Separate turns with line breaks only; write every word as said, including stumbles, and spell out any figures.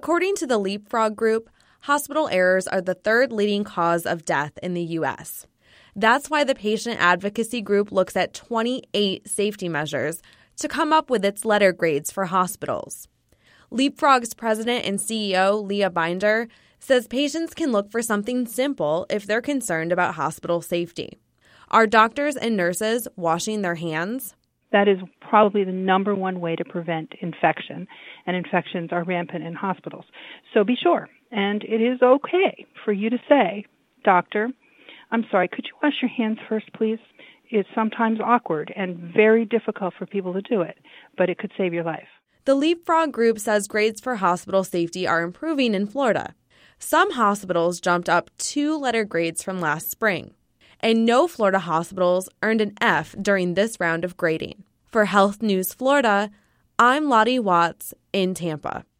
According to the Leapfrog Group, hospital errors are the third leading cause of death in the U S. That's why the patient advocacy group looks at twenty-eight safety measures to come up with its letter grades for hospitals. Leapfrog's president and C E O, Leah Binder, says patients can look for something simple if they're concerned about hospital safety. Are doctors and nurses washing their hands?
That is probably the number one way to prevent infection, and infections are rampant in hospitals. So be sure, and it is okay for you to say, "Doctor, I'm sorry, could you wash your hands first, please?" It's sometimes awkward and very difficult for people to do it, but it could save your life.
The Leapfrog Group says grades for hospital safety are improving in Florida. Some hospitals jumped up two letter grades from last spring, and no Florida hospitals earned an F during this round of grading. For Health News Florida, I'm Lottie Watts in Tampa.